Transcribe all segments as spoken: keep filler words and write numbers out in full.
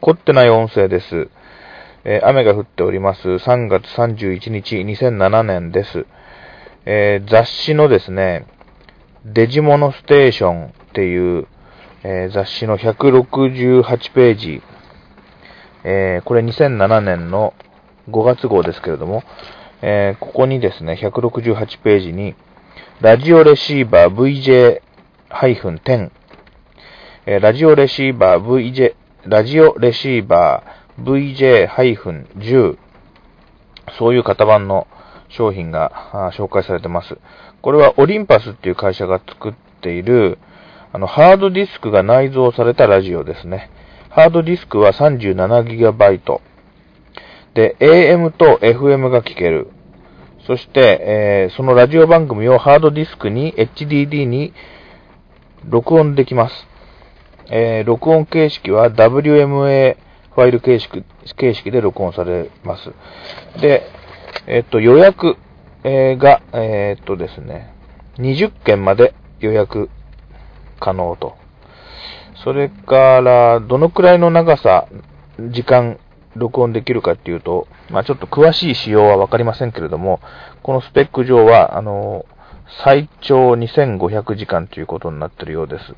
凝ってない音声です。えー、雨が降っておりますさんがつさんじゅういちにちにせんななねんです。えー、雑誌のですね、デジモノステーションっていう、えー、雑誌のひゃくろくじゅうはちページ、えー、これにせんななねんのごがつ号ですけれども、えー、ここにですね、ひゃくろくじゅうはちページに、ラジオレシーバー ブイジェーテン、えー、ラジオレシーバー ブイジェー、ラジオレシーバー ブイジェーじゅう、そういう型番の商品が紹介されてます。これはオリンパスっていう会社が作っている、あの、ハードディスクが内蔵されたラジオですね。ハードディスクは さんじゅうななギガバイト。で、エーエム と エフエム が聞ける。そして、えー、そのラジオ番組をハードディスクに エイチディーディー に録音できます。えー、録音形式は ダブリューエムエー ファイル形式、形式で録音されます。で、えっと、予約、えー、が、えー、っとですね、にじゅっけんまで予約可能と。それから、どのくらいの長さ、時間、録音できるかっていうと、まあちょっと詳しい仕様はわかりませんけれども、このスペック上は、あの、最長にせんごひゃくじかんということになっているようです。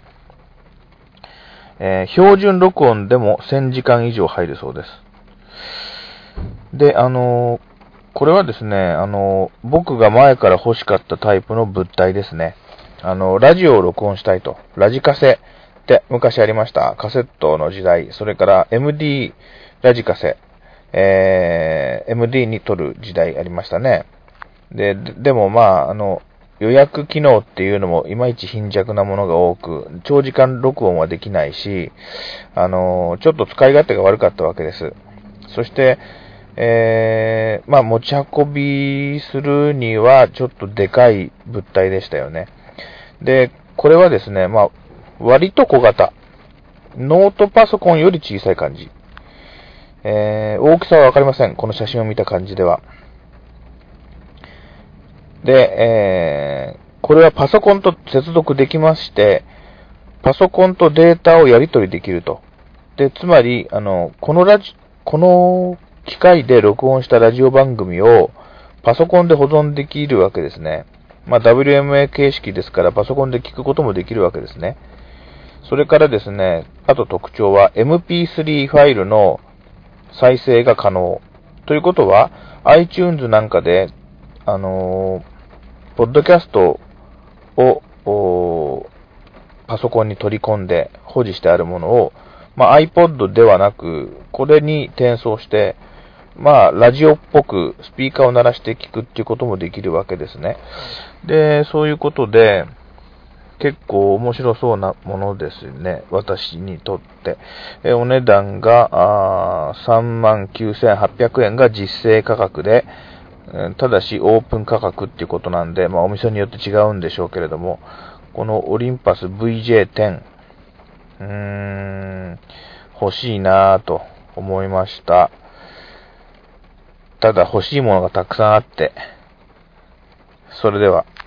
えー、標準録音でもせんじかん以上入るそうです。で、あの、これはですね、あの、僕が前から欲しかったタイプの物体ですね。あの、ラジオを録音したいと。ラジカセって昔ありました。カセットの時代。それから エムディー ラジカセ。えー、エムディー に撮る時代ありましたね。で、でもまあ、あの、予約機能っていうのもいまいち貧弱なものが多く、長時間録音はできないし、あの、ちょっと使い勝手が悪かったわけです。そして、えー、まあ持ち運びするにはちょっとでかい物体でしたよね。で、これはですね、まあ割と小型。ノートパソコンより小さい感じ。えー、大きさはわかりません。この写真を見た感じでは。で、えー、これはパソコンと接続できまして、パソコンとデータをやり取りできると。で、つまり、あの、このラジ、この機械で録音したラジオ番組をパソコンで保存できるわけですね。まあ ダブリューエムエー 形式ですからパソコンで聞くこともできるわけですね。それからですね、あと特徴は エムピースリー ファイルの再生が可能。ということは iTunes なんかで、あのー、ポッドキャストをパソコンに取り込んで保持してあるものを、まあ、iPod ではなく、これに転送して、まあ、ラジオっぽくスピーカーを鳴らして聞くっていうこともできるわけですね。で、そういうことで、結構面白そうなものですね。私にとって。えお値段が、さんまんきゅうせんはっぴゃくえんが実勢価格で、ただしオープン価格っていうことなんで、まあお店によって違うんでしょうけれども、このオリンパス ブイジェーテン、うーん、欲しいなぁと思いました。ただ欲しいものがたくさんあって、それでは。